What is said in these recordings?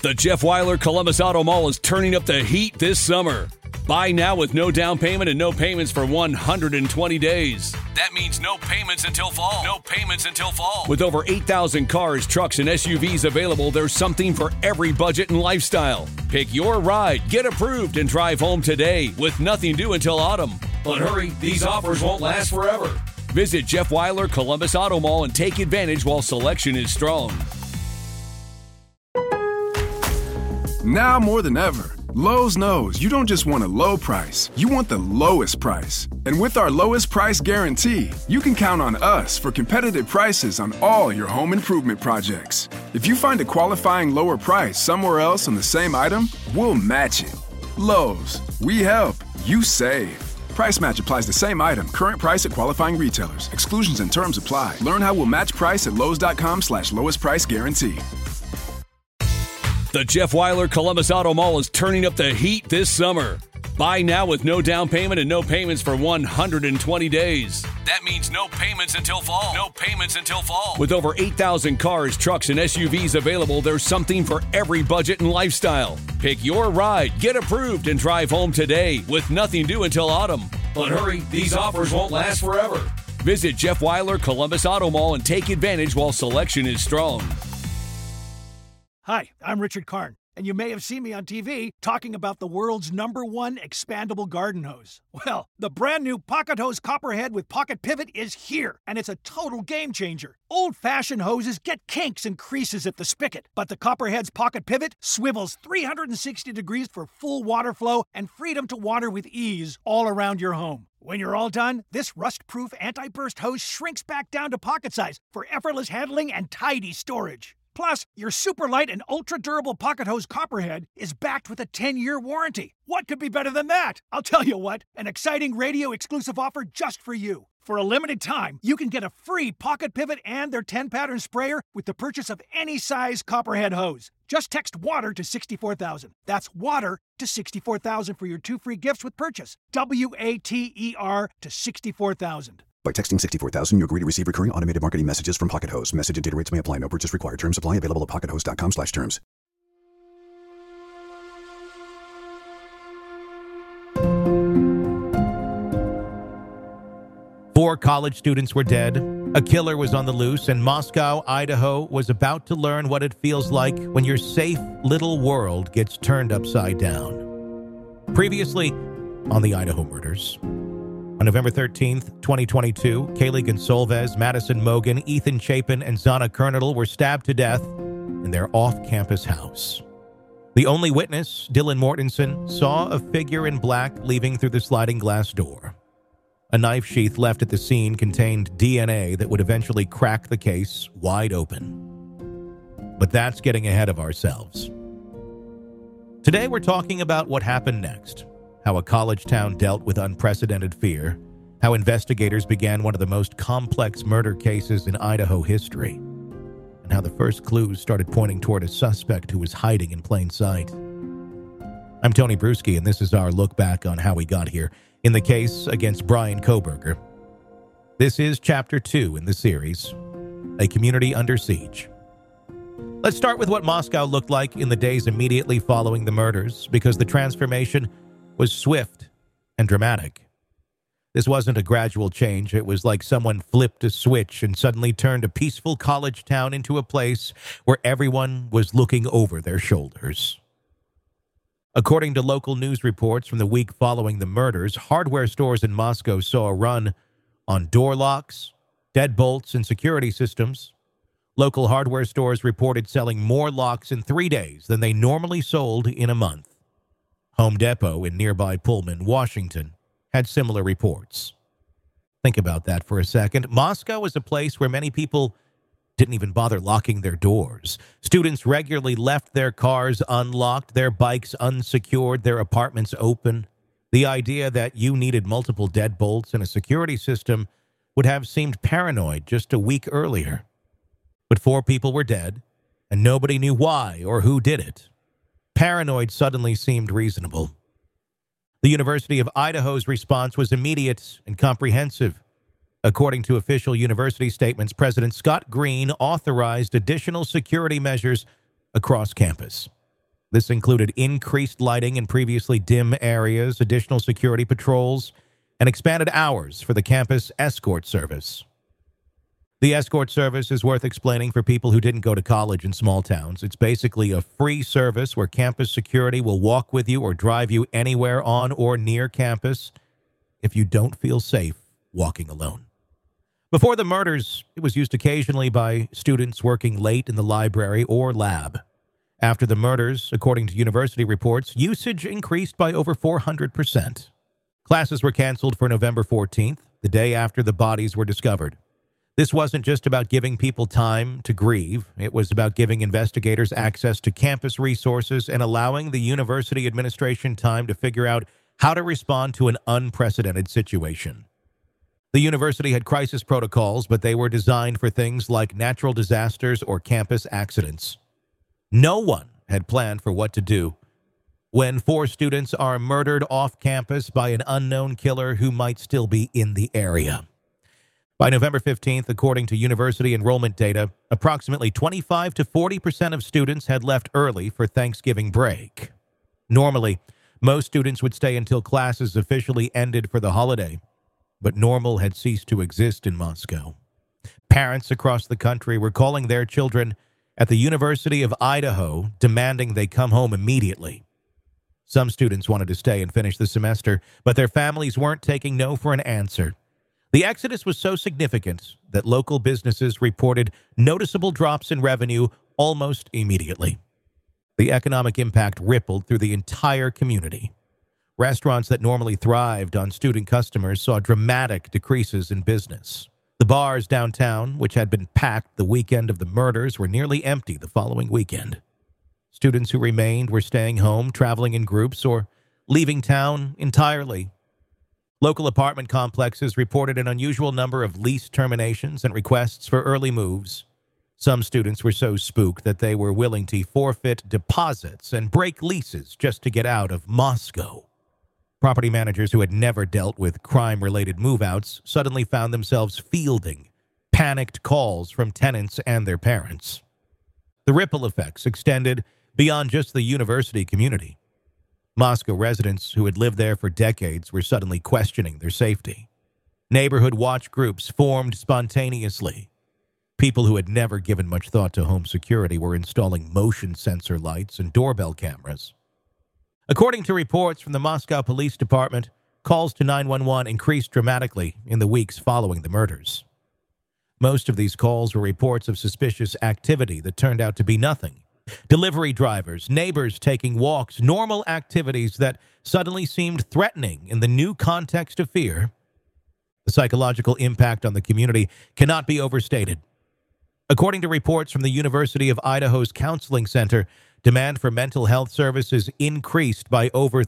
The Jeff Weiler Columbus Auto Mall is turning up the heat this summer. Buy now with no down payment and no payments for 120 days. That means no payments until fall. No payments until fall. With over 8,000 cars, trucks, and SUVs available, there's something for every budget and lifestyle. Pick your ride, get approved, and drive home today with nothing due until autumn. But hurry, these offers won't last forever. Visit Jeff Weiler Columbus Auto Mall and take advantage while selection is strong. Now more than ever, Lowe's knows you don't just want a low price, you want the lowest price. And with our lowest price guarantee, you can count on us for competitive prices on all your home improvement projects. If you find a qualifying lower price somewhere else on the same item, we'll match it. Lowe's, we help, you save. Price match applies the same item, current price at qualifying retailers. Exclusions and terms apply. Learn how we'll match price at lowes.com/lowest price guarantee. The Jeff Weiler Columbus Auto Mall is turning up the heat this summer. Buy now with no down payment and no payments for 120 days. That means no payments until fall. No payments until fall. With over 8,000 cars, trucks, and SUVs available, there's something for every budget and lifestyle. Pick your ride, get approved, and drive home today with nothing due until autumn. But hurry, these offers won't last forever. Visit Jeff Weiler Columbus Auto Mall and take advantage while selection is strong. Hi, I'm Richard Karn, and you may have seen me on TV talking about the world's #1 expandable garden hose. Well, the brand new Pocket Hose Copperhead with Pocket Pivot is here, and it's a total game changer. Old-fashioned hoses get kinks and creases at the spigot, but the Copperhead's Pocket Pivot swivels 360 degrees for full water flow and freedom to water with ease all around your home. When you're all done, this rust-proof anti-burst hose shrinks back down to pocket size for effortless handling and tidy storage. Plus, your super light and ultra-durable Pocket Hose Copperhead is backed with a 10-year warranty. What could be better than that? I'll tell you what, an exciting radio-exclusive offer just for you. For a limited time, you can get a free Pocket Pivot and their 10-pattern sprayer with the purchase of any size Copperhead hose. Just text WATER to 64,000. That's WATER to 64,000 for your 2 free gifts with purchase. WATER to 64,000. By texting 64,000, you agree to receive recurring automated marketing messages from Pocket Hose. Message and data rates may apply. No purchase required. Terms apply. Available at pockethose.com/terms. Four college students were dead, a killer was on the loose, and Moscow, Idaho was about to learn what it feels like when your safe little world gets turned upside down. Previously on the Idaho murders. On November 13th, 2022, Kaylee Gonsalves, Madison Mogan, Ethan Chapin, and Zana Kernodle were stabbed to death in their off-campus house. The only witness, Dylan Mortensen, saw a figure in black leaving through the sliding glass door. A knife sheath left at the scene contained DNA that would eventually crack the case wide open. But that's getting ahead of ourselves. Today we're talking about what happened next. How a college town dealt with unprecedented fear, how investigators began one of the most complex murder cases in Idaho history, and how the first clues started pointing toward a suspect who was hiding in plain sight. I'm Tony Bruschi, and this is our look back on how we got here in the case against Bryan Kohberger. This is Chapter 2 in the series, A Community Under Siege. Let's start with what Moscow looked like in the days immediately following the murders, because the transformation was swift and dramatic. This wasn't a gradual change. It was like someone flipped a switch and suddenly turned a peaceful college town into a place where everyone was looking over their shoulders. According to local news reports from the week following the murders, hardware stores in Moscow saw a run on door locks, deadbolts, and security systems. Local hardware stores reported selling more locks in 3 days than they normally sold in a month. Home Depot in nearby Pullman, Washington, had similar reports. Think about that for a second. Moscow is a place where many people didn't even bother locking their doors. Students regularly left their cars unlocked, their bikes unsecured, their apartments open. The idea that you needed multiple deadbolts and a security system would have seemed paranoid just a week earlier. But 4 people were dead, and nobody knew why or who did it. Paranoid suddenly seemed reasonable. The University of Idaho's response was immediate and comprehensive. According to official university statements, President Scott Green authorized additional security measures across campus. This included increased lighting in previously dim areas, additional security patrols, and expanded hours for the campus escort service. The escort service is worth explaining for people who didn't go to college in small towns. It's basically a free service where campus security will walk with you or drive you anywhere on or near campus if you don't feel safe walking alone. Before the murders, it was used occasionally by students working late in the library or lab. After the murders, according to university reports, usage increased by over 400%. Classes were canceled for November 14th, the day after the bodies were discovered. This wasn't just about giving people time to grieve. It was about giving investigators access to campus resources and allowing the university administration time to figure out how to respond to an unprecedented situation. The university had crisis protocols, but they were designed for things like natural disasters or campus accidents. No one had planned for what to do when 4 students are murdered off campus by an unknown killer who might still be in the area. By November 15th, according to university enrollment data, approximately 25 to 40% of students had left early for Thanksgiving break. Normally, most students would stay until classes officially ended for the holiday, but normal had ceased to exist in Moscow. Parents across the country were calling their children at the University of Idaho, demanding they come home immediately. Some students wanted to stay and finish the semester, but their families weren't taking no for an answer. The exodus was so significant that local businesses reported noticeable drops in revenue almost immediately. The economic impact rippled through the entire community. Restaurants that normally thrived on student customers saw dramatic decreases in business. The bars downtown, which had been packed the weekend of the murders, were nearly empty the following weekend. Students who remained were staying home, traveling in groups, or leaving town entirely. Local apartment complexes reported an unusual number of lease terminations and requests for early moves. Some students were so spooked that they were willing to forfeit deposits and break leases just to get out of Moscow. Property managers who had never dealt with crime-related move-outs suddenly found themselves fielding panicked calls from tenants and their parents. The ripple effects extended beyond just the university community. Moscow residents who had lived there for decades were suddenly questioning their safety. Neighborhood watch groups formed spontaneously. People who had never given much thought to home security were installing motion sensor lights and doorbell cameras. According to reports from the Moscow Police Department, calls to 911 increased dramatically in the weeks following the murders. Most of these calls were reports of suspicious activity that turned out to be nothing. Delivery drivers, neighbors taking walks, normal activities that suddenly seemed threatening in the new context of fear. The psychological impact on the community cannot be overstated. According to reports from the University of Idaho's Counseling Center, demand for mental health services increased by over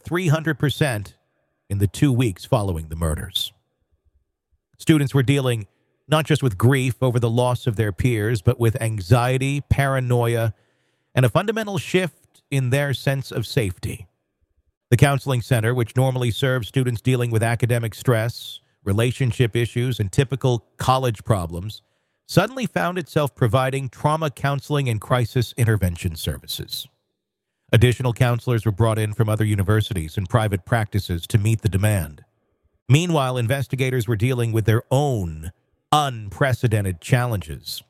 300% in the 2 weeks following the murders. Students were dealing not just with grief over the loss of their peers, but with anxiety, paranoia, and a fundamental shift in their sense of safety. The Counseling Center, which normally serves students dealing with academic stress, relationship issues, and typical college problems, suddenly found itself providing trauma counseling and crisis intervention services. Additional counselors were brought in from other universities and private practices to meet the demand. Meanwhile, investigators were dealing with their own unprecedented challenges.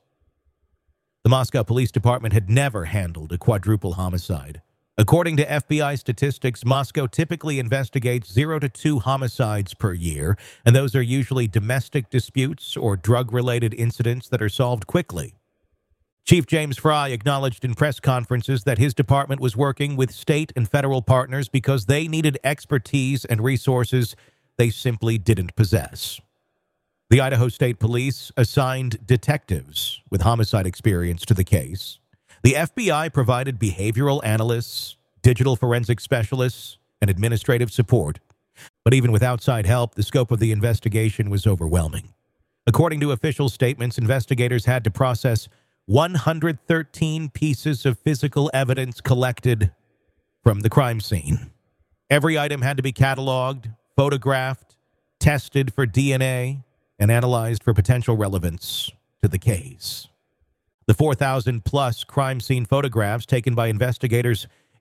The Moscow Police Department had never handled a quadruple homicide. According to FBI statistics, Moscow typically investigates 0 to 2 homicides per year, and those are usually domestic disputes or drug-related incidents that are solved quickly. Chief James Fry acknowledged in press conferences that his department was working with state and federal partners because they needed expertise and resources they simply didn't possess. The Idaho State Police assigned detectives with homicide experience to the case. The FBI provided behavioral analysts, digital forensic specialists, and administrative support. But even with outside help, the scope of the investigation was overwhelming. According to official statements, investigators had to process 113 pieces of physical evidence collected from the crime scene. Every item had to be cataloged, photographed, tested for DNA, and analyzed for potential relevance to the case. The 4,000-plus crime scene photographs taken by investigators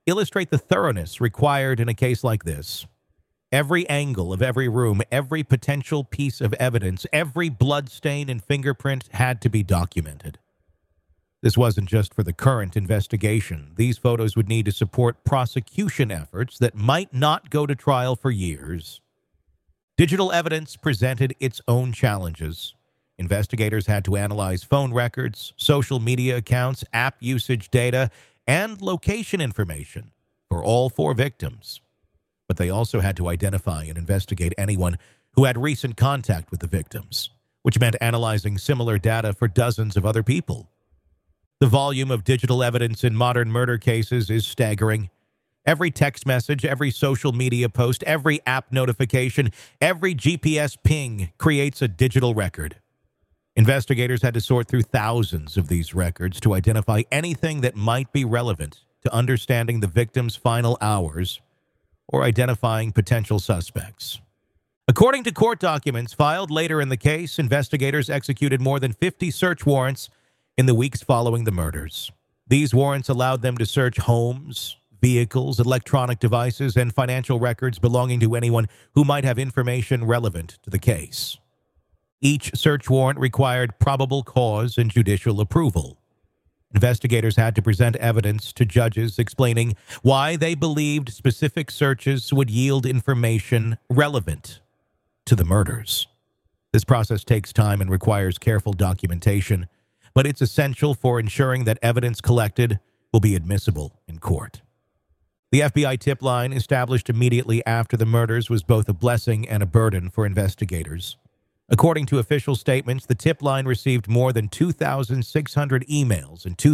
illustrate the thoroughness required in a case like this. Every angle of every room, every potential piece of evidence, every blood stain and fingerprint had to be documented. This wasn't just for the current investigation. These photos would need to support prosecution efforts that might not go to trial for years. Digital evidence presented its own challenges. Investigators had to analyze phone records, social media accounts, app usage data, and location information for all 4 victims. But they also had to identify and investigate anyone who had recent contact with the victims, which meant analyzing similar data for dozens of other people. The volume of digital evidence in modern murder cases is staggering. Every text message, every social media post, every app notification, every GPS ping creates a digital record. Investigators had to sort through thousands of these records to identify anything that might be relevant to understanding the victim's final hours or identifying potential suspects. According to court documents filed later in the case, investigators executed more than 50 search warrants in the weeks following the murders. These warrants allowed them to search homes, vehicles, electronic devices, and financial records belonging to anyone who might have information relevant to the case. Each search warrant required probable cause and judicial approval. Investigators had to present evidence to judges explaining why they believed specific searches would yield information relevant to the murders. This process takes time and requires careful documentation, but it's essential for ensuring that evidence collected will be admissible in court. The FBI tip line, established immediately after the murders, was both a blessing and a burden for investigators. According to official statements, the tip line received more than 2,600 emails and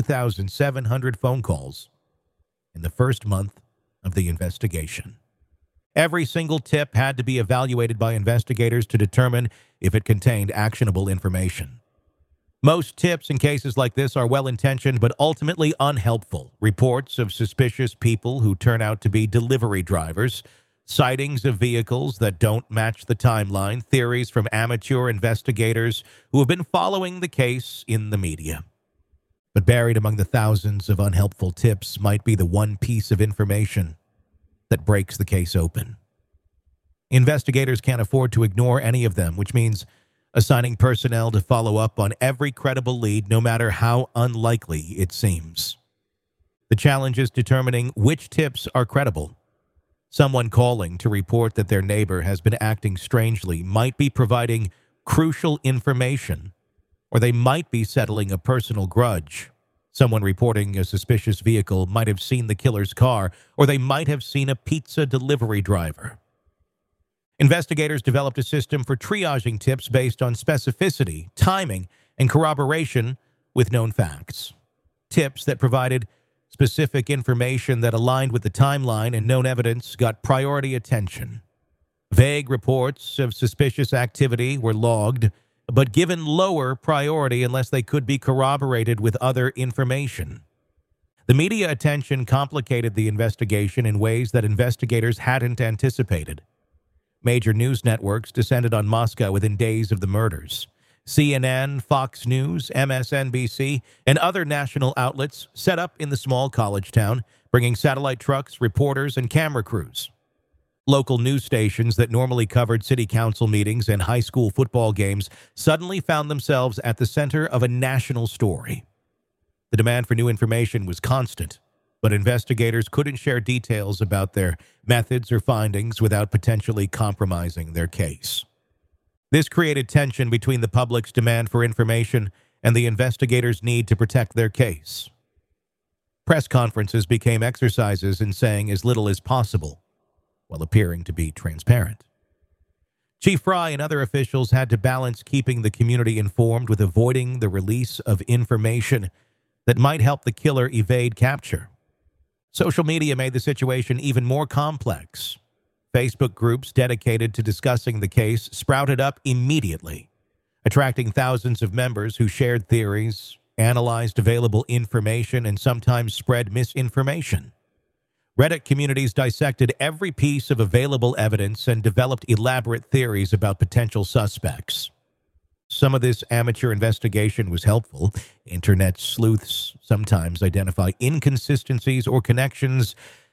2,700 phone calls in the first month of the investigation. Every single tip had to be evaluated by investigators to determine if it contained actionable information. Most tips in cases like this are well-intentioned but ultimately unhelpful. Reports of suspicious people who turn out to be delivery drivers, sightings of vehicles that don't match the timeline, theories from amateur investigators who have been following the case in the media. But buried among the thousands of unhelpful tips might be the one piece of information that breaks the case open. Investigators can't afford to ignore any of them, which means assigning personnel to follow up on every credible lead, no matter how unlikely it seems. The challenge is determining which tips are credible. Someone calling to report that their neighbor has been acting strangely might be providing crucial information, or they might be settling a personal grudge. Someone reporting a suspicious vehicle might have seen the killer's car, or they might have seen a pizza delivery driver. Investigators developed a system for triaging tips based on specificity, timing, and corroboration with known facts. Tips that provided specific information that aligned with the timeline and known evidence got priority attention. Vague reports of suspicious activity were logged, but given lower priority unless they could be corroborated with other information. The media attention complicated the investigation in ways that investigators hadn't anticipated. Major news networks descended on Moscow within days of the murders. CNN, Fox News, MSNBC, and other national outlets set up in the small college town, bringing satellite trucks, reporters, and camera crews. Local news stations that normally covered city council meetings and high school football games suddenly found themselves at the center of a national story. The demand for new information was constant, but investigators couldn't share details about their methods or findings without potentially compromising their case. This created tension between the public's demand for information and the investigators' need to protect their case. Press conferences became exercises in saying as little as possible, while appearing to be transparent. Chief Fry and other officials had to balance keeping the community informed with avoiding the release of information that might help the killer evade capture. Social media made the situation even more complex. Facebook groups dedicated to discussing the case sprouted up immediately, attracting thousands of members who shared theories, analyzed available information, and sometimes spread misinformation. Reddit communities dissected every piece of available evidence and developed elaborate theories about potential suspects. Some of this amateur investigation was helpful. Internet sleuths sometimes identify inconsistencies or connections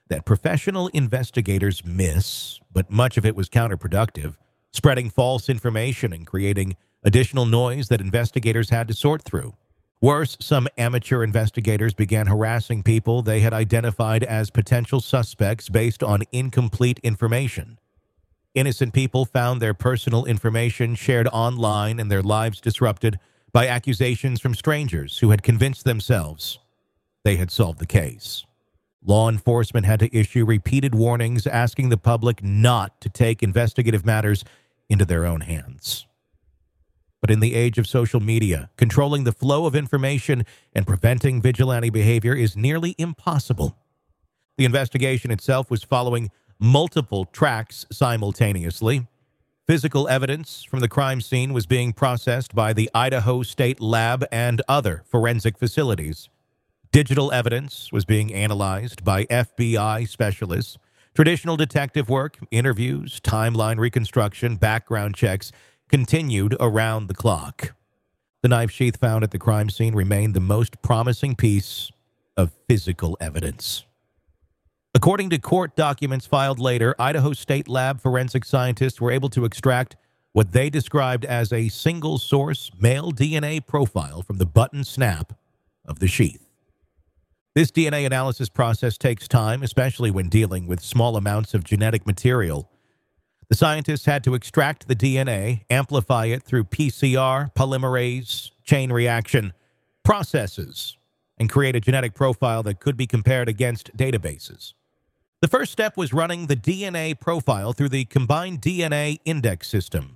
that professional investigators miss, but much of it was counterproductive, spreading false information and creating additional noise that investigators had to sort through. Worse, some amateur investigators began harassing people they had identified as potential suspects based on incomplete information. Innocent people found their personal information shared online and their lives disrupted by accusations from strangers who had convinced themselves they had solved the case. Law enforcement had to issue repeated warnings asking the public not to take investigative matters into their own hands. But in the age of social media, controlling the flow of information and preventing vigilante behavior is nearly impossible. The investigation itself was following multiple tracks simultaneously. Physical evidence from the crime scene was being processed by the Idaho State Lab and other forensic facilities. Digital evidence was being analyzed by FBI specialists. Traditional detective work, interviews, timeline reconstruction, background checks continued around the clock. The knife sheath found at the crime scene remained the most promising piece of physical evidence. According to court documents filed later, Idaho State Lab forensic scientists were able to extract what they described as a single-source male DNA profile from the button snap of the sheath. This DNA analysis process takes time, especially when dealing with small amounts of genetic material. The scientists had to extract the DNA, amplify it through PCR, polymerase, chain reaction processes, and create a genetic profile that could be compared against databases. The first step was running the DNA profile through the Combined DNA Index System,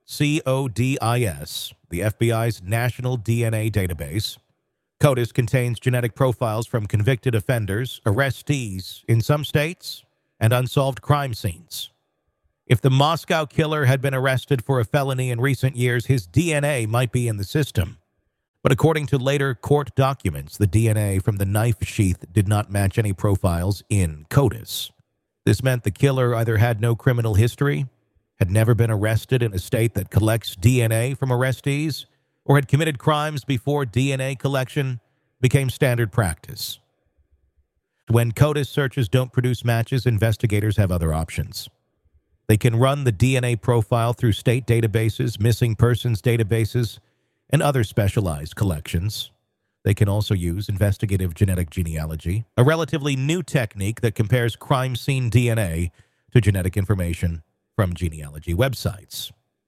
CODIS, the FBI's national DNA database. CODIS contains genetic profiles from convicted offenders, arrestees in some states, and unsolved crime scenes. If the Moscow killer had been arrested for a felony in recent years, his DNA might be in the system. But according to later court documents, the DNA from the knife sheath did not match any profiles in CODIS. This meant the killer either had no criminal history, had never been arrested in a state that collects DNA from arrestees, or had committed crimes before DNA collection became standard practice. When CODIS searches don't produce matches, investigators have other options. They can run the DNA profile through state databases, missing persons databases, and other specialized collections. They can also use investigative genetic genealogy, a relatively new technique that compares crime scene DNA to genetic information from genealogy websites.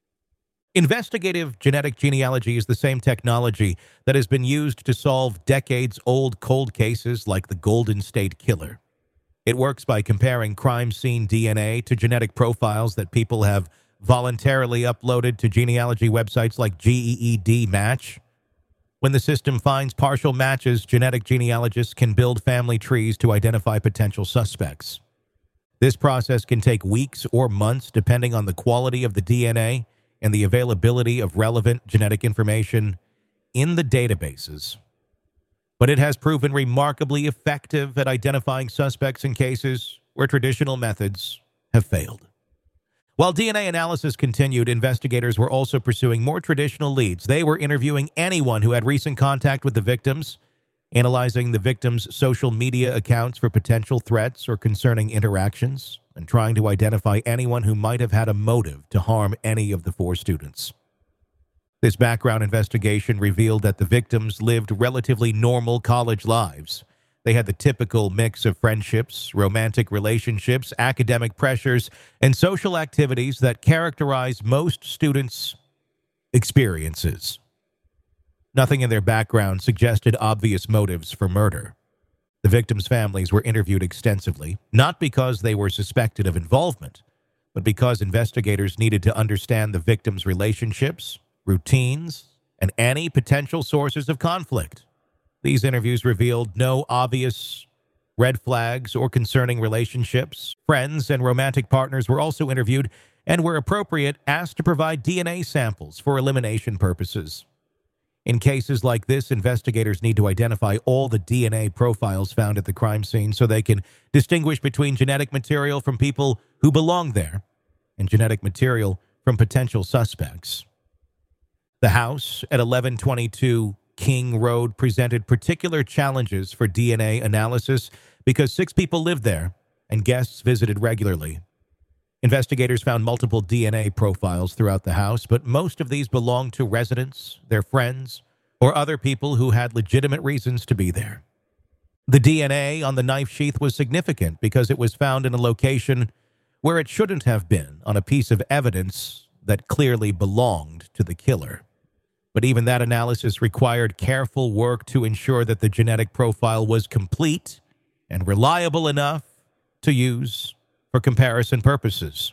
Investigative genetic genealogy is the same technology that has been used to solve decades-old cold cases like the Golden State Killer. It works by comparing crime scene DNA to genetic profiles that people have voluntarily uploaded to genealogy websites like GED Match. When the system finds partial matches, genetic genealogists can build family trees to identify potential suspects. This process can take weeks or months depending on the quality of the DNA and the availability of relevant genetic information in the databases. But it has proven remarkably effective at identifying suspects in cases where traditional methods have failed. While DNA analysis continued, investigators were also pursuing more traditional leads. They were interviewing anyone who had recent contact with the victims, analyzing the victims' social media accounts for potential threats or concerning interactions, and trying to identify anyone who might have had a motive to harm any of the four students. This background investigation revealed that the victims lived relatively normal college lives. They had the typical mix of friendships, romantic relationships, academic pressures, and social activities that characterize most students' experiences. Nothing in their background suggested obvious motives for murder. The victims' families were interviewed extensively, not because they were suspected of involvement, but because investigators needed to understand the victims' relationships, routines, and any potential sources of conflict. These interviews revealed no obvious red flags or concerning relationships. Friends and romantic partners were also interviewed and, where appropriate, asked to provide DNA samples for elimination purposes. In cases like this, investigators need to identify all the DNA profiles found at the crime scene so they can distinguish between genetic material from people who belong there and genetic material from potential suspects. The house at 1122 King Road presented particular challenges for DNA analysis because 6 people lived there and guests visited regularly. Investigators found multiple DNA profiles throughout the house, but most of these belonged to residents, their friends, or other people who had legitimate reasons to be there. The DNA on the knife sheath was significant because it was found in a location where it shouldn't have been, on a piece of evidence that clearly belonged to the killer. But even that analysis required careful work to ensure that the genetic profile was complete and reliable enough to use for comparison purposes.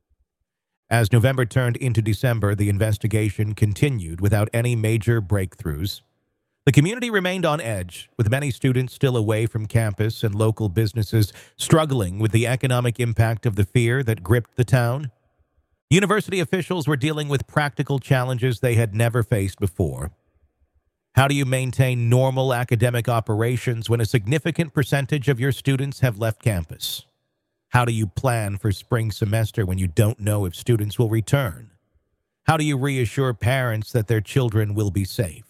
As November turned into December, the investigation continued without any major breakthroughs. The community remained on edge, with many students still away from campus and local businesses struggling with the economic impact of the fear that gripped the town. University officials were dealing with practical challenges they had never faced before. How do you maintain normal academic operations when a significant percentage of your students have left campus? How do you plan for spring semester when you don't know if students will return? How do you reassure parents that their children will be safe?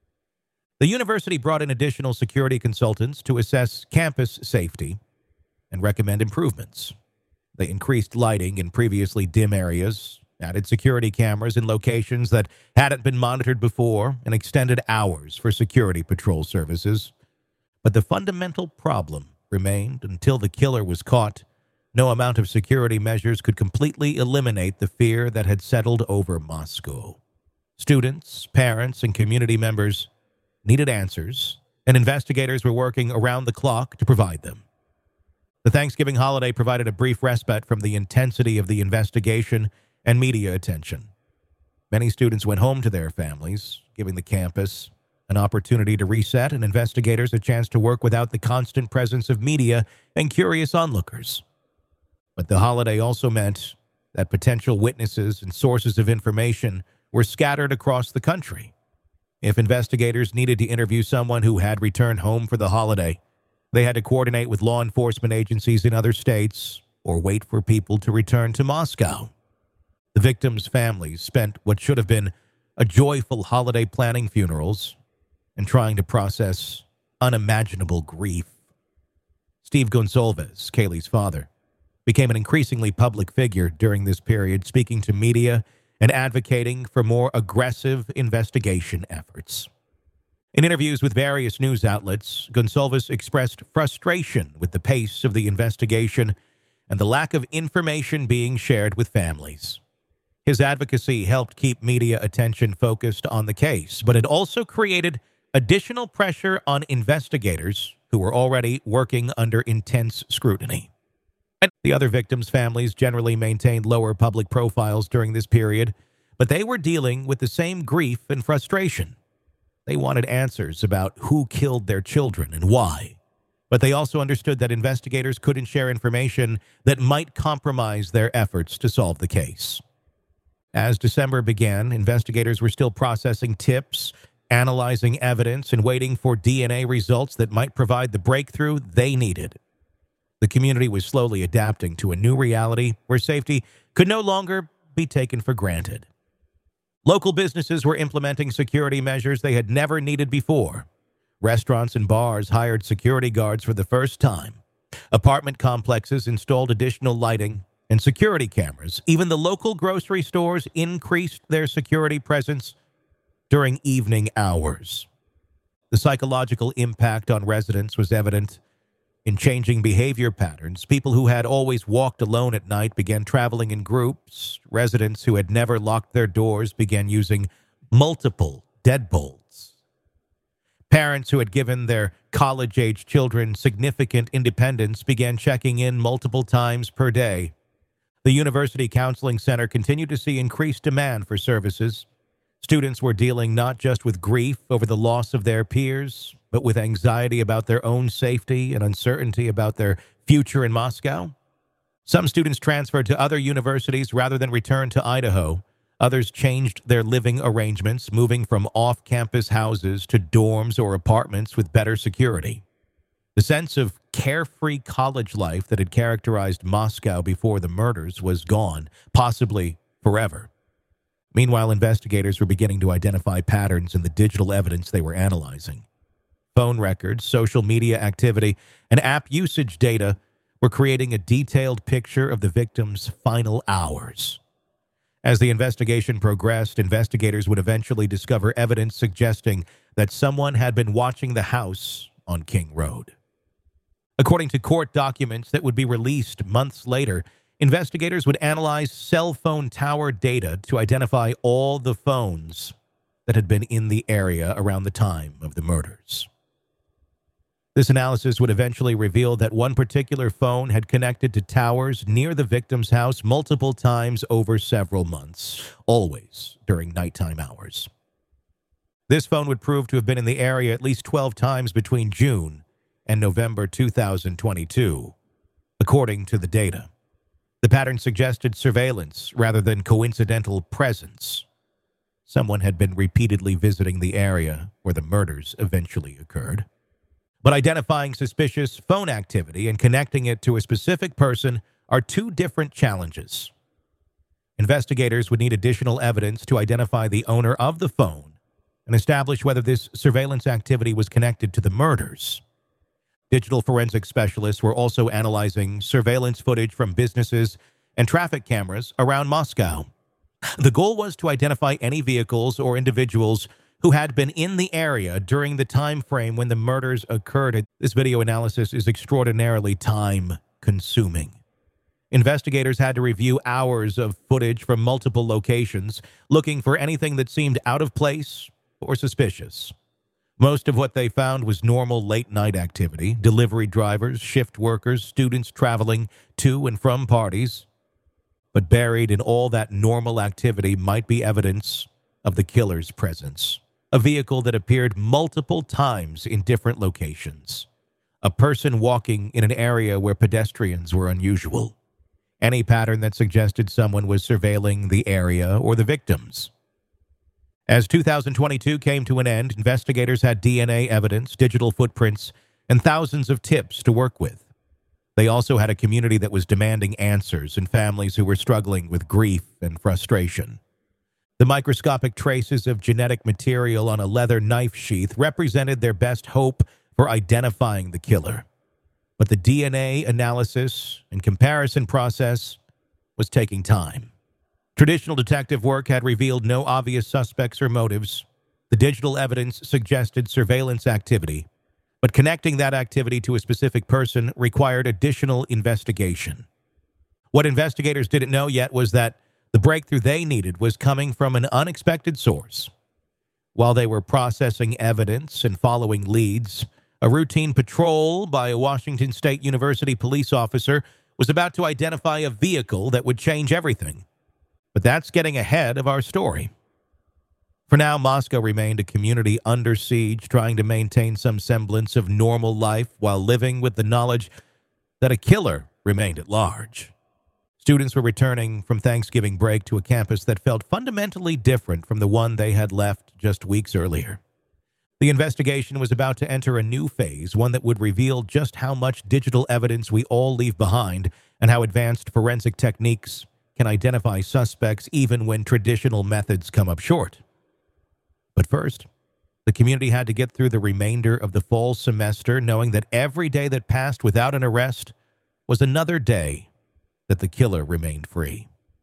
The university brought in additional security consultants to assess campus safety and recommend improvements. They increased lighting in previously dim areas, added security cameras in locations that hadn't been monitored before, and extended hours for security patrol services. But the fundamental problem remained until the killer was caught. No amount of security measures could completely eliminate the fear that had settled over Moscow. Students, parents, and community members needed answers, and investigators were working around the clock to provide them. The Thanksgiving holiday provided a brief respite from the intensity of the investigation and media attention. Many students went home to their families, giving the campus an opportunity to reset and investigators a chance to work without the constant presence of media and curious onlookers. But the holiday also meant that potential witnesses and sources of information were scattered across the country. If investigators needed to interview someone who had returned home for the holiday, they had to coordinate with law enforcement agencies in other states or wait for people to return to Moscow. The victims' families spent what should have been a joyful holiday planning funerals and trying to process unimaginable grief. Steve Gonsalves, Kaylee's father, became an increasingly public figure during this period, speaking to media and advocating for more aggressive investigation efforts. In interviews with various news outlets, Gonsalves expressed frustration with the pace of the investigation and the lack of information being shared with families. His advocacy helped keep media attention focused on the case, but it also created additional pressure on investigators who were already working under intense scrutiny. And the other victims' families generally maintained lower public profiles during this period, but they were dealing with the same grief and frustration. They wanted answers about who killed their children and why, but they also understood that investigators couldn't share information that might compromise their efforts to solve the case. As December began, investigators were still processing tips, analyzing evidence, and waiting for DNA results that might provide the breakthrough they needed. The community was slowly adapting to a new reality where safety could no longer be taken for granted. Local businesses were implementing security measures they had never needed before. Restaurants and bars hired security guards for the first time. Apartment complexes installed additional lighting and security cameras. Even the local grocery stores increased their security presence during evening hours. The psychological impact on residents was evident in changing behavior patterns. People who had always walked alone at night began traveling in groups. Residents who had never locked their doors began using multiple deadbolts. Parents who had given their college-age children significant independence began checking in multiple times per day. The University Counseling Center continued to see increased demand for services. Students were dealing not just with grief over the loss of their peers, but with anxiety about their own safety and uncertainty about their future in Moscow. Some students transferred to other universities rather than return to Idaho. Others changed their living arrangements, moving from off-campus houses to dorms or apartments with better security. The sense of carefree college life that had characterized Moscow before the murders was gone, possibly forever. Meanwhile, investigators were beginning to identify patterns in the digital evidence they were analyzing. Phone records, social media activity, and app usage data were creating a detailed picture of the victim's final hours. As the investigation progressed, investigators would eventually discover evidence suggesting that someone had been watching the house on King Road. According to court documents that would be released months later, investigators would analyze cell phone tower data to identify all the phones that had been in the area around the time of the murders. This analysis would eventually reveal that one particular phone had connected to towers near the victim's house multiple times over several months, always during nighttime hours. This phone would prove to have been in the area at least 12 times between June and November 2022, according to the data. The pattern suggested surveillance rather than coincidental presence. Someone had been repeatedly visiting the area where the murders eventually occurred. But identifying suspicious phone activity and connecting it to a specific person are two different challenges. Investigators would need additional evidence to identify the owner of the phone and establish whether this surveillance activity was connected to the murders. Digital forensic specialists were also analyzing surveillance footage from businesses and traffic cameras around Moscow. The goal was to identify any vehicles or individuals who had been in the area during the time frame when the murders occurred. This video analysis is extraordinarily time-consuming. Investigators had to review hours of footage from multiple locations, looking for anything that seemed out of place or suspicious. Most of what they found was normal late-night activity, delivery drivers, shift workers, students traveling to and from parties. But buried in all that normal activity might be evidence of the killer's presence. A vehicle that appeared multiple times in different locations. A person walking in an area where pedestrians were unusual. Any pattern that suggested someone was surveilling the area or the victims. As 2022 came to an end, investigators had DNA evidence, digital footprints, and thousands of tips to work with. They also had a community that was demanding answers and families who were struggling with grief and frustration. The microscopic traces of genetic material on a leather knife sheath represented their best hope for identifying the killer. But the DNA analysis and comparison process was taking time. Traditional detective work had revealed no obvious suspects or motives. The digital evidence suggested surveillance activity, but connecting that activity to a specific person required additional investigation. What investigators didn't know yet was that the breakthrough they needed was coming from an unexpected source. While they were processing evidence and following leads, a routine patrol by a Washington State University police officer was about to identify a vehicle that would change everything. But that's getting ahead of our story. For now, Moscow remained a community under siege, trying to maintain some semblance of normal life while living with the knowledge that a killer remained at large. Students were returning from Thanksgiving break to a campus that felt fundamentally different from the one they had left just weeks earlier. The investigation was about to enter a new phase, one that would reveal just how much digital evidence we all leave behind and how advanced forensic techniques can identify suspects even when traditional methods come up short. But first, the community had to get through the remainder of the fall semester, knowing that every day that passed without an arrest was another day that the killer remained free.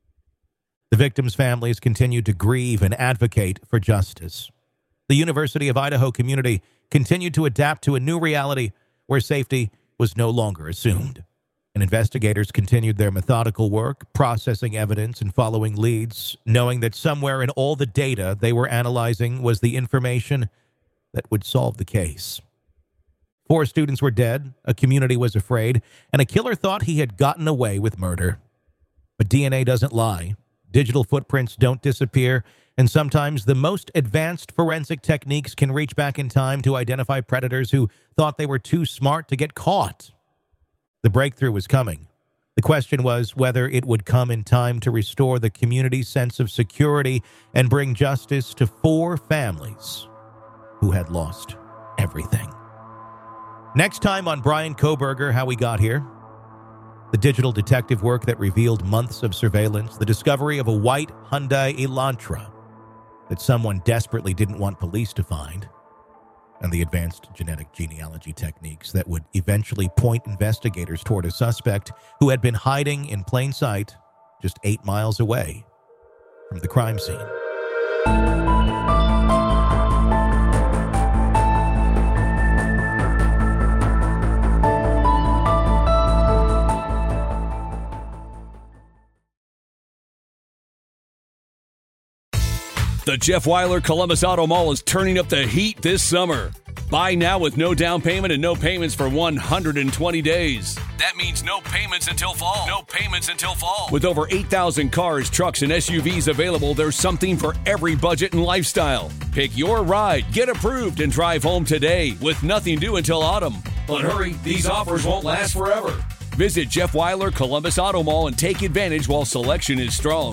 The victims' families continued to grieve and advocate for justice. The University of Idaho community continued to adapt to a new reality where safety was no longer assumed. And investigators continued their methodical work, processing evidence and following leads, knowing that somewhere in all the data they were analyzing was the information that would solve the case. 4 students were dead, a community was afraid, and a killer thought he had gotten away with murder. But DNA doesn't lie, digital footprints don't disappear, and sometimes the most advanced forensic techniques can reach back in time to identify predators who thought they were too smart to get caught. The breakthrough was coming. The question was whether it would come in time to restore the community's sense of security and bring justice to 4 families who had lost everything. Next time on Brian Kohberger, How We Got Here. The digital detective work that revealed months of surveillance, the discovery of a white Hyundai Elantra that someone desperately didn't want police to find, and the advanced genetic genealogy techniques that would eventually point investigators toward a suspect who had been hiding in plain sight just 8 miles away from the crime scene. The Jeff Weiler Columbus Auto Mall is turning up the heat this summer. Buy now with no down payment and no payments for 120 days. That means no payments until fall. No payments until fall. With over 8,000 cars, trucks, and SUVs available, there's something for every budget and lifestyle. Pick your ride, get approved, and drive home today with nothing due until autumn. But hurry, these offers won't last forever. Visit Jeff Weiler Columbus Auto Mall and take advantage while selection is strong.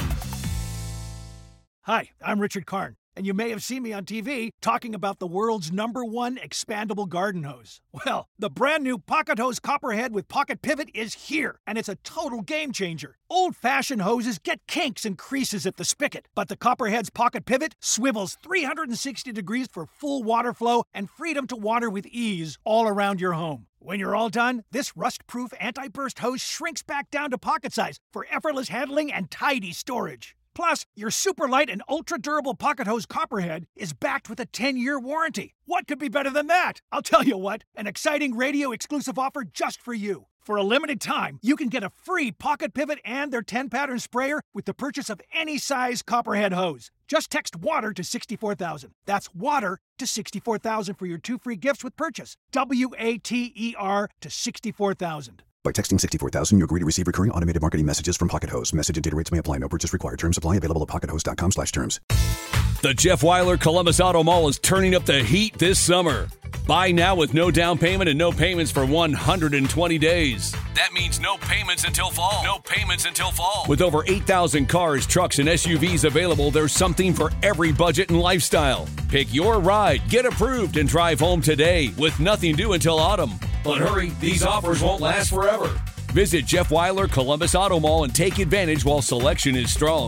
Hi, I'm Richard Karn, and you may have seen me on TV talking about the world's #1 expandable garden hose. Well, the brand new Pocket Hose Copperhead with Pocket Pivot is here, and it's a total game changer. Old-fashioned hoses get kinks and creases at the spigot, but the Copperhead's Pocket Pivot swivels 360 degrees for full water flow and freedom to water with ease all around your home. When you're all done, this rust-proof anti-burst hose shrinks back down to pocket size for effortless handling and tidy storage. Plus, your super light and ultra-durable Pocket Hose Copperhead is backed with a 10-year warranty. What could be better than that? I'll tell you what, an exciting radio-exclusive offer just for you. For a limited time, you can get a free Pocket Pivot and their 10-pattern sprayer with the purchase of any size Copperhead hose. Just text WATER to 64,000. That's WATER to 64,000 for your 2 free gifts with purchase. WATER to 64,000. By texting 64,000, you agree to receive recurring automated marketing messages from Pocket Hose. Message and data rates may apply. No purchase required. Terms apply. Available at pockethose.com/terms. The Jeff Weiler Columbus Auto Mall is turning up the heat this summer. Buy now with no down payment and no payments for 120 days. That means no payments until fall. No payments until fall. With over 8,000 cars, trucks, and SUVs available, there's something for every budget and lifestyle. Pick your ride, get approved, and drive home today with nothing due until autumn. But hurry, these offers won't last forever. Visit Jeff Weiler Columbus Auto Mall and take advantage while selection is strong.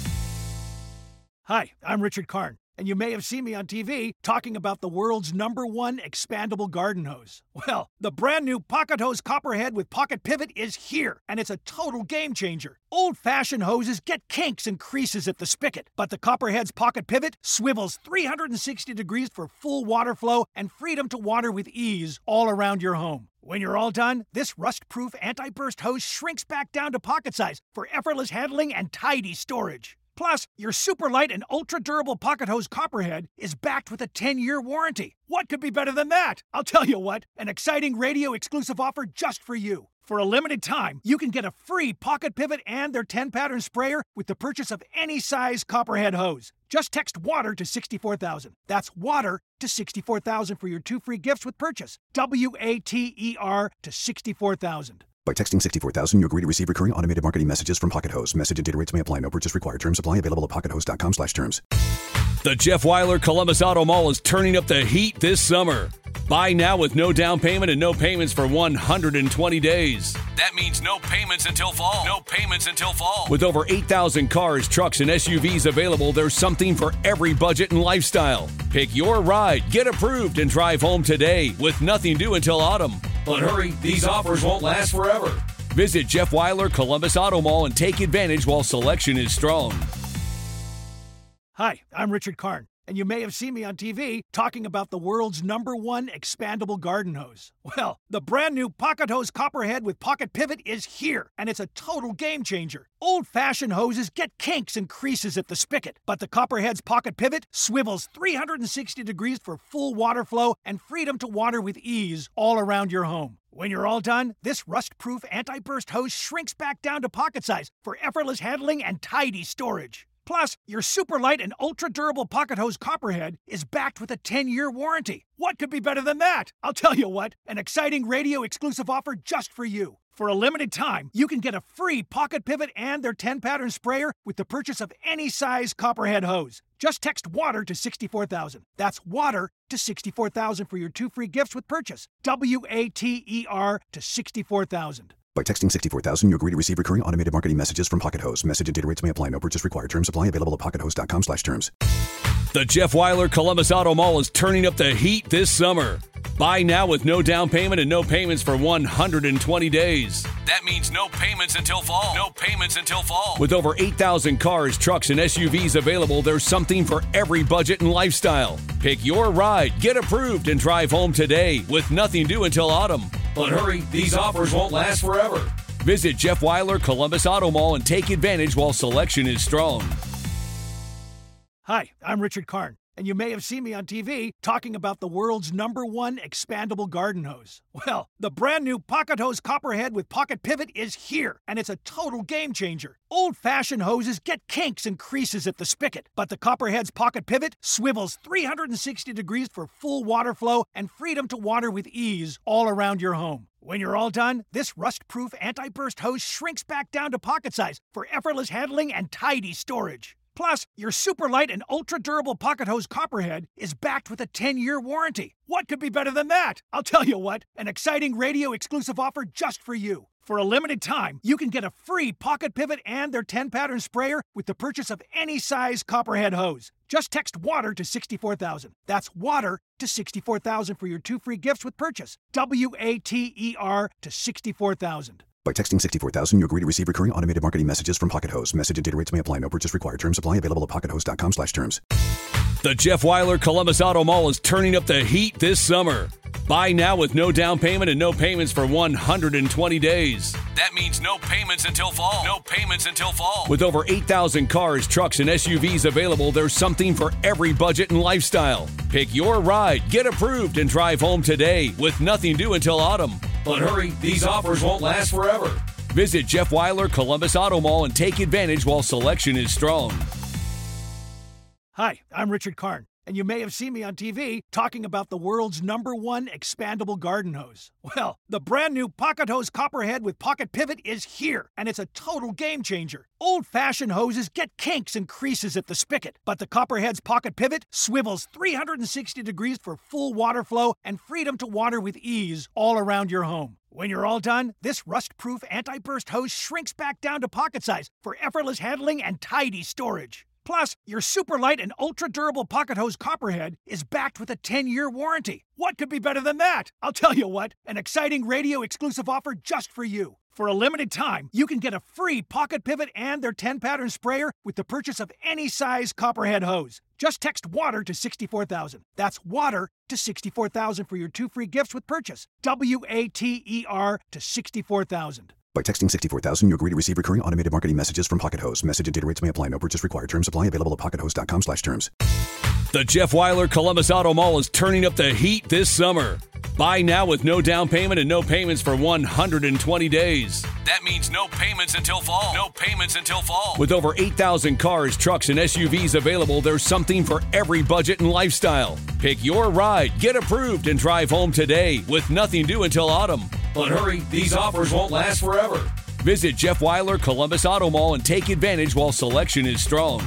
Hi, I'm Richard Karn, and you may have seen me on TV talking about the world's #1 expandable garden hose. Well, the brand new Pocket Hose Copperhead with Pocket Pivot is here, and it's a total game changer. Old-fashioned hoses get kinks and creases at the spigot, but the Copperhead's Pocket Pivot swivels 360 degrees for full water flow and freedom to water with ease all around your home. When you're all done, this rust-proof anti-burst hose shrinks back down to pocket size for effortless handling and tidy storage. Plus, your super light and ultra-durable Pocket Hose Copperhead is backed with a 10-year warranty. What could be better than that? I'll tell you what, an exciting radio-exclusive offer just for you. For a limited time, you can get a free Pocket Pivot and their 10-pattern sprayer with the purchase of any size Copperhead hose. Just text WATER to 64,000. That's WATER to 64,000 for your 2 free gifts with purchase. WATER to 64,000. By texting 64,000, you agree to receive recurring automated marketing messages from Pocket Hose. Message and data rates may apply. No purchase required. Terms apply. Available at pockethose.com/terms. The Jeff Weiler Columbus Auto Mall is turning up the heat this summer. Buy now with no down payment and no payments for 120 days. That means no payments until fall. No payments until fall. With over 8,000 cars, trucks, and SUVs available, there's something for every budget and lifestyle. Pick your ride, get approved, and drive home today with nothing due until autumn. But hurry, these offers won't last forever. Visit Jeff Weiler Columbus Auto Mall and take advantage while selection is strong. Hi, I'm Richard Karn, and you may have seen me on TV talking about the world's #1 expandable garden hose. Well, the brand new Pocket Hose Copperhead with Pocket Pivot is here, and it's a total game changer. Old-fashioned hoses get kinks and creases at the spigot, but the Copperhead's Pocket Pivot swivels 360 degrees for full water flow and freedom to water with ease all around your home. When you're all done, this rust-proof anti-burst hose shrinks back down to pocket size for effortless handling and tidy storage. Plus, your super light and ultra-durable Pocket Hose Copperhead is backed with a 10-year warranty. What could be better than that? I'll tell you what, an exciting radio-exclusive offer just for you. For a limited time, you can get a free Pocket Pivot and their 10-pattern sprayer with the purchase of any size Copperhead hose. Just text WATER to 64,000. That's WATER to 64,000 for your 2 free gifts with purchase. WATER to 64,000. By texting 64000, you agree to receive recurring automated marketing messages from Pocket Host. Message and data rates may apply. No purchase required. Terms apply. Available at pockethost.com/terms. The Jeff Weiler Columbus Auto Mall is turning up the heat this summer. Buy now with no down payment and no payments for 120 days. That means no payments until fall. No payments until fall. With over 8,000 cars, trucks, and SUVs available, there's something for every budget and lifestyle. Pick your ride, get approved, and drive home today with nothing due until autumn. But hurry, these offers won't last forever. Visit Jeff Weiler Columbus Auto Mall and take advantage while selection is strong. Hi, I'm Richard Karn, and you may have seen me on TV talking about the world's #1 expandable garden hose. Well, the brand new Pocket Hose Copperhead with Pocket Pivot is here, and it's a total game changer. Old-fashioned hoses get kinks and creases at the spigot, but the Copperhead's Pocket Pivot swivels 360 degrees for full water flow and freedom to water with ease all around your home. When you're all done, this rust-proof anti-burst hose shrinks back down to pocket size for effortless handling and tidy storage. Plus, your super light and ultra-durable Pocket Hose Copperhead is backed with a 10-year warranty. What could be better than that? I'll tell you what, an exciting radio-exclusive offer just for you. For a limited time, you can get a free Pocket Pivot and their 10-pattern sprayer with the purchase of any size Copperhead hose. Just text WATER to 64,000. That's WATER to 64,000 for your 2 free gifts with purchase. WATER to 64,000. By texting 64000, you agree to receive recurring automated marketing messages from Pocket Host. Message and data rates may apply. No purchase required. Terms apply. Available at pockethost.com/terms. The Jeff Weiler Columbus Auto Mall is turning up the heat this summer. Buy now with no down payment and no payments for 120 days. That means no payments until fall. No payments until fall. With over 8,000 cars, trucks, and SUVs available, there's something for every budget and lifestyle. Pick your ride, get approved, and drive home today with nothing due until autumn. But hurry, these offers won't last forever. Visit Jeff Weiler Columbus Auto Mall and take advantage while selection is strong. Hi, I'm Richard Karn, and you may have seen me on TV talking about the world's #1 expandable garden hose. Well, the brand new Pocket Hose Copperhead with Pocket Pivot is here, and it's a total game changer. Old-fashioned hoses get kinks and creases at the spigot, but the Copperhead's Pocket Pivot swivels 360 degrees for full water flow and freedom to water with ease all around your home. When you're all done, this rust-proof anti-burst hose shrinks back down to pocket size for effortless handling and tidy storage. Plus, your super light and ultra-durable Pocket Hose Copperhead is backed with a 10-year warranty. What could be better than that? I'll tell you what, an exciting radio-exclusive offer just for you. For a limited time, you can get a free Pocket Pivot and their 10-pattern sprayer with the purchase of any size Copperhead hose. Just text WATER to 64,000. That's WATER to 64,000 for your 2 free gifts with purchase. WATER to 64,000. By texting 64000, you agree to receive recurring automated marketing messages from Pocket Host. Message and data rates may apply. No purchase required. Terms apply. Available at pockethost.com/terms. The Jeff Weiler Columbus Auto Mall is turning up the heat this summer. Buy now with no down payment and no payments for 120 days. That means no payments until fall. No payments until fall. With over 8,000 cars, trucks, and SUVs available, there's something for every budget and lifestyle. Pick your ride, get approved, and drive home today with nothing due until autumn. But hurry, these offers won't last forever. Visit Jeff Weiler Columbus Auto Mall and take advantage while selection is strong.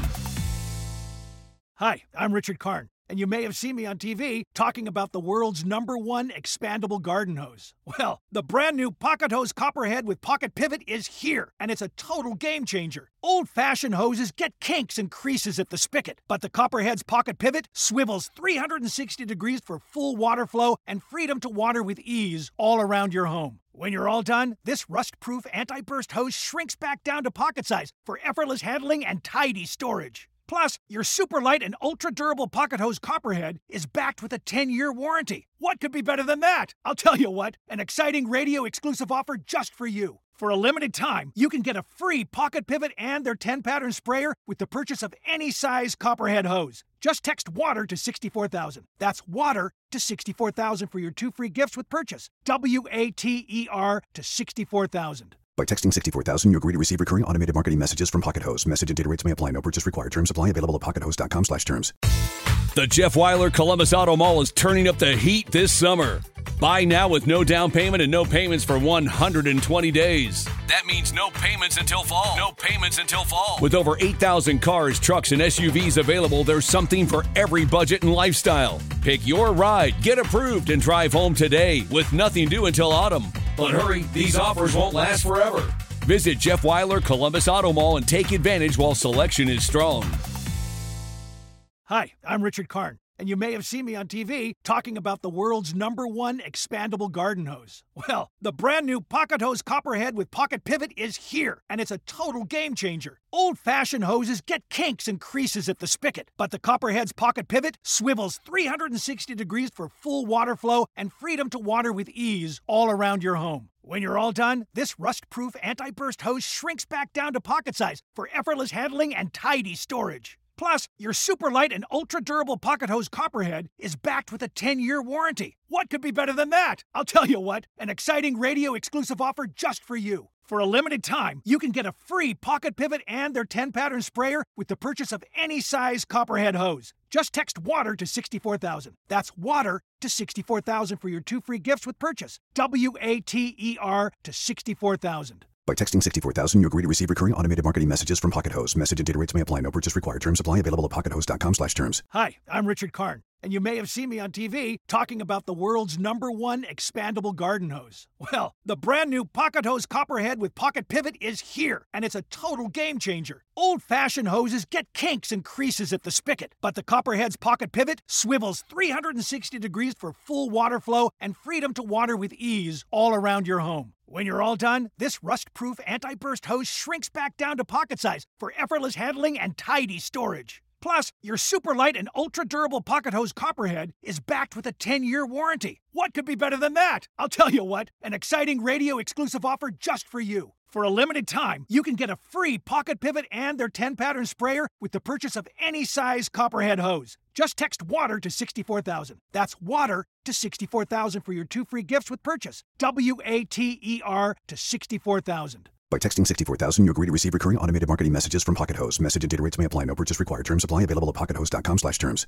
Hi, I'm Richard Karn, and you may have seen me on TV talking about the world's #1 expandable garden hose. Well, the brand new Pocket Hose Copperhead with Pocket Pivot is here, and it's a total game changer. Old-fashioned hoses get kinks and creases at the spigot, but the Copperhead's Pocket Pivot swivels 360 degrees for full water flow and freedom to water with ease all around your home. When you're all done, this rust-proof anti-burst hose shrinks back down to pocket size for effortless handling and tidy storage. Plus, your super light and ultra-durable Pocket Hose Copperhead is backed with a 10-year warranty. What could be better than that? I'll tell you what, an exciting radio-exclusive offer just for you. For a limited time, you can get a free Pocket Pivot and their 10-pattern sprayer with the purchase of any size Copperhead hose. Just text WATER to 64,000. That's WATER to 64,000 for your 2 free gifts with purchase. WATER to 64,000. By texting 64000, you agree to receive recurring automated marketing messages from Pocket Host. Message and data rates may apply. No purchase required. Terms apply. Available at pockethost.com/terms. The Jeff Weiler Columbus Auto Mall is turning up the heat this summer. Buy now with no down payment and no payments for 120 days. That means no payments until fall. No payments until fall. With over 8,000 cars, trucks, and SUVs available, there's something for every budget and lifestyle. Pick your ride, get approved, and drive home today with nothing due until autumn. But hurry, these offers won't last forever. Visit Jeff Weiler Columbus Auto Mall and take advantage while selection is strong. Hi, I'm Richard Karn, and you may have seen me on TV talking about the world's #1 expandable garden hose. Well, the brand new Pocket Hose Copperhead with Pocket Pivot is here, and it's a total game changer. Old-fashioned hoses get kinks and creases at the spigot, but the Copperhead's Pocket Pivot swivels 360 degrees for full water flow and freedom to water with ease all around your home. When you're all done, this rust-proof anti-burst hose shrinks back down to pocket size for effortless handling and tidy storage. Plus, your super light and ultra-durable Pocket Hose Copperhead is backed with a 10-year warranty. What could be better than that? I'll tell you what, an exciting radio-exclusive offer just for you. For a limited time, you can get a free Pocket Pivot and their 10-pattern sprayer with the purchase of any size Copperhead hose. Just text WATER to 64,000. That's WATER to 64,000 for your 2 free gifts with purchase. WATER to 64,000. By texting 64,000, you agree to receive recurring automated marketing messages from Pocket Hose. Message and data rates may apply. No purchase required. Terms apply. Available at pockethose.com/terms. Hi, I'm Richard Karn, and you may have seen me on TV talking about the world's #1 expandable garden hose. Well, the brand new Pocket Hose Copperhead with Pocket Pivot is here, and it's a total game changer. Old-fashioned hoses get kinks and creases at the spigot, but the Copperhead's Pocket Pivot swivels 360 degrees for full water flow and freedom to water with ease all around your home. When you're all done, this rust-proof anti-burst hose shrinks back down to pocket size for effortless handling and tidy storage. Plus, your super light and ultra-durable Pocket Hose Copperhead is backed with a 10-year warranty. What could be better than that? I'll tell you what, an exciting radio-exclusive offer just for you. For a limited time, you can get a free Pocket Pivot and their 10-pattern sprayer with the purchase of any size Copperhead hose. Just text WATER to 64,000. That's WATER to 64,000 for your 2 free gifts with purchase. WATER to 64,000. By texting 64,000, you agree to receive recurring automated marketing messages from Pocket Hose. Message and data rates may apply. No purchase required. Terms apply. Available at pockethose.com/terms.